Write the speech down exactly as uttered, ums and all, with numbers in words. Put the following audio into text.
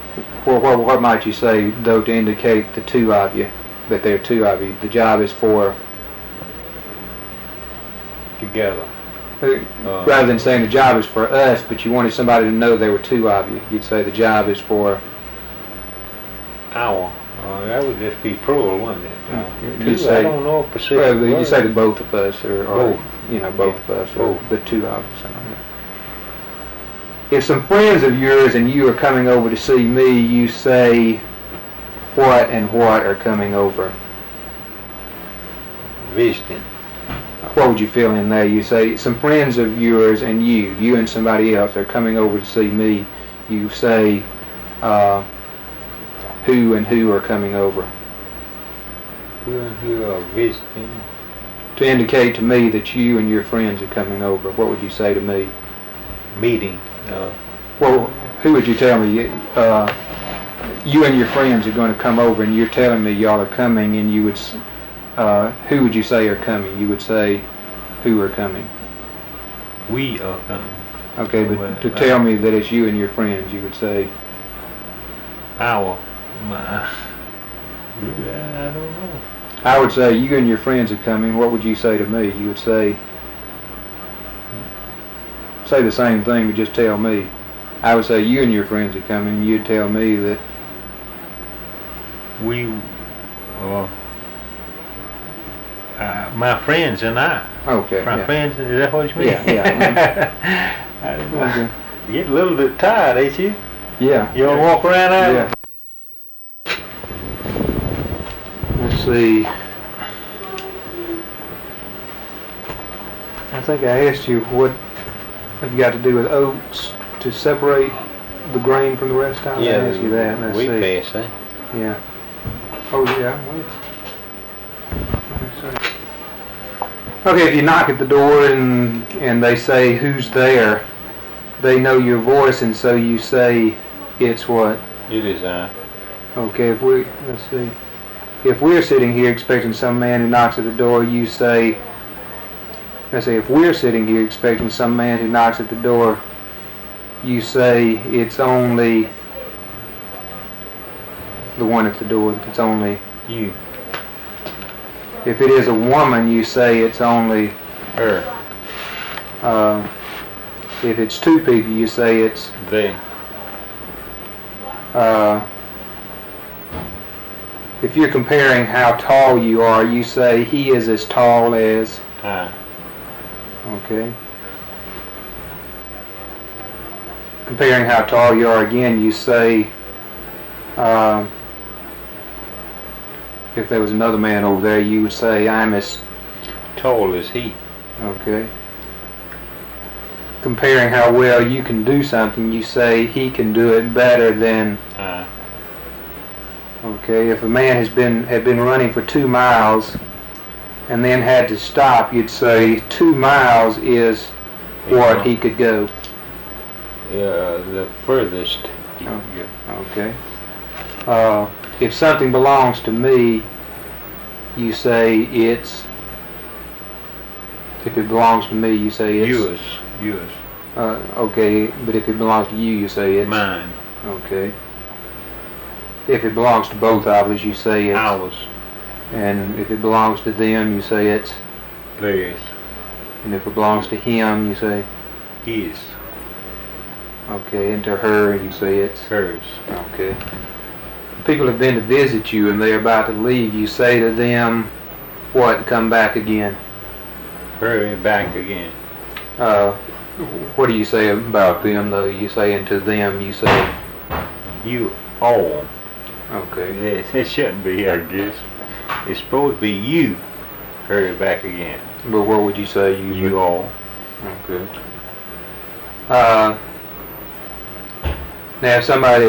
Well, what, what might you say, though, to indicate the two of you, that there are two of you? The job is for... Together. Uh, rather than saying the job is for us, but you wanted somebody to know there were two of you, you'd say the job is for... Our. Uh, that would just be plural, wouldn't it? Uh, two, say, I don't know if specific well, you word. say the both of us, or, or both. you know, both Yeah. of us, or Both. the two of us. Something like that. If some friends of yours and you are coming over to see me, you say what and what are coming over? Visiting. What would you fill in there? You say some friends of yours and you, you and somebody else are coming over to see me. You say uh, who and who are coming over. Who and who are visiting? To indicate to me that you and your friends are coming over, what would you say to me? Meeting. Uh, Well, who would you tell me? Uh, you and your friends are going to come over, and you're telling me y'all are coming, and you would, s- uh, who would you say are coming? You would say who are coming. we are coming. Okay, but to tell me that it's you and your friends, you would say, Our. My. I don't know. I would say you and your friends are coming. What would you say to me? You would say, say the same thing, but just tell me. I would say you and your friends are coming. You'd tell me that We. Uh, uh, my friends and I. okay. My yeah. friends, is that what you mean? Yeah, yeah. I don't know. Okay. You get a little bit tired, ain't you? Yeah. You wanna walk around out? Yeah. Let's see. I think I asked you what have you got to do with oats to separate the grain from the rest. I Yeah, asked you that. Let's we see. pass, eh? Yeah. Oh yeah. Wait. Let's see. Okay, if you knock at the door and and they say who's there, they know your voice, and so you say it's what? It is, uh, Okay, if we, let's see. If we're sitting here expecting some man who knocks at the door, you say, let's say, if we're sitting here expecting some man who knocks at the door, you say it's only the one at the door, it's only, you, if it is a woman, you say it's only her, uh, if it's two people, you say it's they, uh, if you're comparing how tall you are, you say he is as tall as. I, Okay. Comparing how tall you are again, you say, um, if there was another man over there, you would say, I'm as. tall as he. Okay. Comparing how well you can do something, you say he can do it better than. I, Okay. If a man has been had been running for two miles and then had to stop, you'd say two miles is what he could go. yeah, the furthest he Oh. can go. Okay. Uh, if something belongs to me, you say it's. If it belongs to me, you say it's. Yours, yours, Uh, okay, but if it belongs to you, you say it's. mine, Okay. If it belongs to both of us, you say it's. ours, And if it belongs to them, you say it's. theirs, And if it belongs to him, you say. his, Okay. And to her, you say it's. hers. Okay. People have been to visit you and they're about to leave. You say to them, what? Come back again. Hurry back again. Uh, what do you say about them, though? You say, and to them, you say. You all. Okay. It, it shouldn't be, I guess. It's supposed to be you. Hurry back again. But what would you say? You. You would- all. Okay. Uh, now, if somebody